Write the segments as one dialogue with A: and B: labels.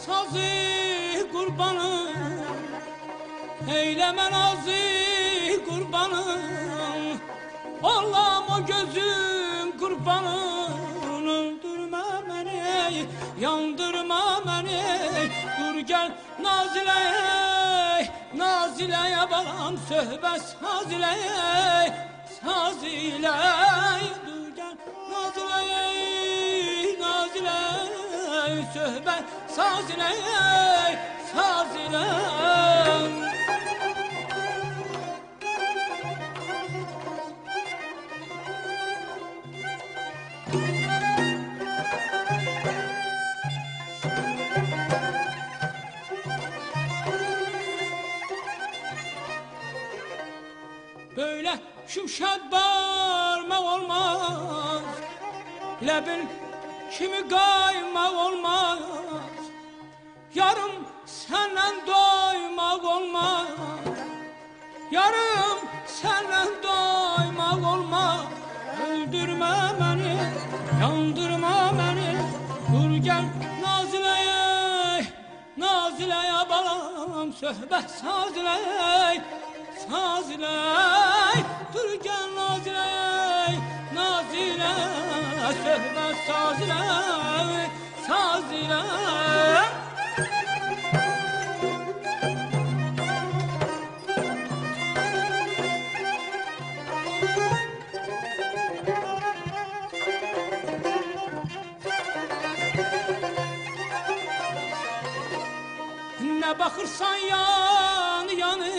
A: sazı kurbanım, eyleme nazı kurbanım. Allah'ım o gözüm kurbanım, öldürme beni, yandırma beni. Dur gel Nazile'ye, Nazile'ye balam söhbət saz ile, saz ile. Dur gel Nazile'ye, Nazile'ye söhbət saz ile, saz ile. Böyle şümşad bağırmak olmaz, lebin kimi kaymak olmaz. Yarım senden doymak olmaz, yarım senden doymak olmaz. Öldürme beni, yandırma beni. Dur gel Nazile'ye, Nazile'ye balam söhbət saz ile, saz ile. Dur gel Nazile'ye, Nazile'ye söhbət saz ile, saz ile. Ne bakırsan yanı yanı,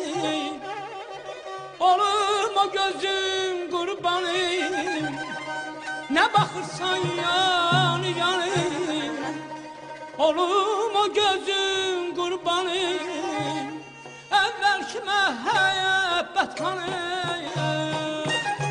A: olum o gözüm kurbanım. Ne bakırsan yanı yanı, olum o gözüm kurbanım. Evvelki mehabbet kanım,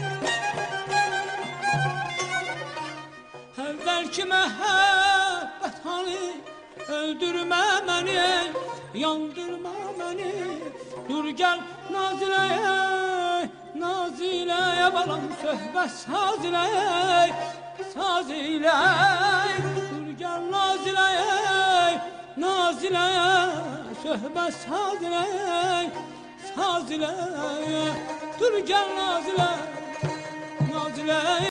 A: evvelki mehabbet kanım. Öldürme beni, yandırma beni. Dur gel Nazile'ye, Nazile'ye balam söhbət saz ile, saz ile. Dur gel Nazile'ye, Nazile'ye söhbət saz ile, saz ile. Dur gel Nazile'ye, Nazile'ye.